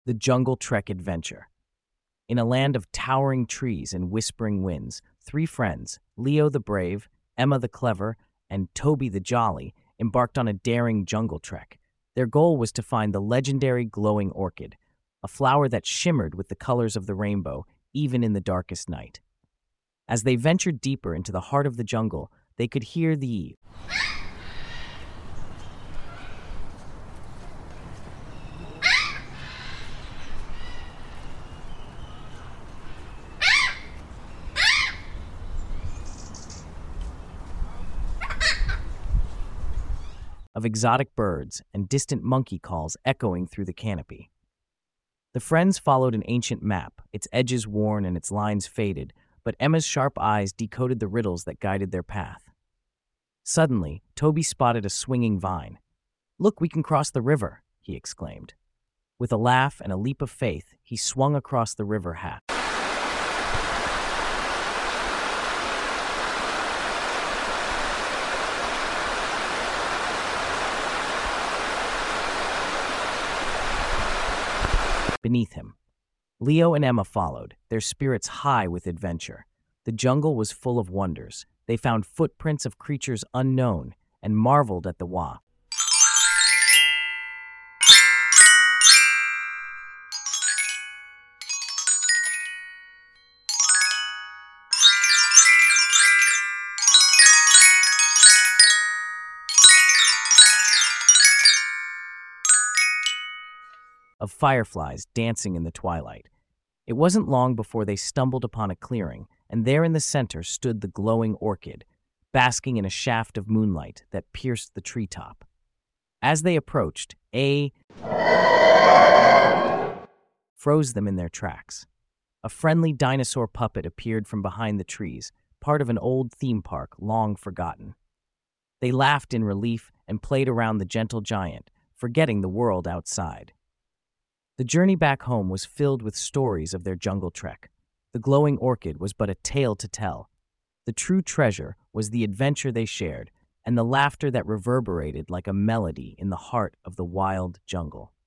The Jungle Trek Adventure. In a land of towering trees and whispering winds, three friends, Leo the Brave, Emma the Clever, and Toby the Jolly, embarked on a daring jungle trek. Their goal was to find the legendary glowing orchid, a flower that shimmered with the colors of the rainbow, even in the darkest night. As they ventured deeper into the heart of the jungle, they could hear the of exotic birds and distant monkey calls echoing through the canopy. The friends followed an ancient map, its edges worn and its lines faded, but Emma's sharp eyes decoded the riddles that guided their path. Suddenly, Toby spotted a swinging vine. "Look, we can cross the river," he exclaimed. With a laugh and a leap of faith, he swung across the river half. Beneath him, Leo and Emma followed, their spirits high with adventure. The jungle was full of wonders. They found footprints of creatures unknown and marveled at the of fireflies dancing in the twilight. It wasn't long before they stumbled upon a clearing, and there in the center stood the glowing orchid, basking in a shaft of moonlight that pierced the treetop. As they approached, a froze them in their tracks. A friendly dinosaur puppet appeared from behind the trees, part of an old theme park long forgotten. They laughed in relief and played around the gentle giant, forgetting the world outside. The journey back home was filled with stories of their jungle trek. The glowing orchid was but a tale to tell. The true treasure was the adventure they shared and the laughter that reverberated like a melody in the heart of the wild jungle.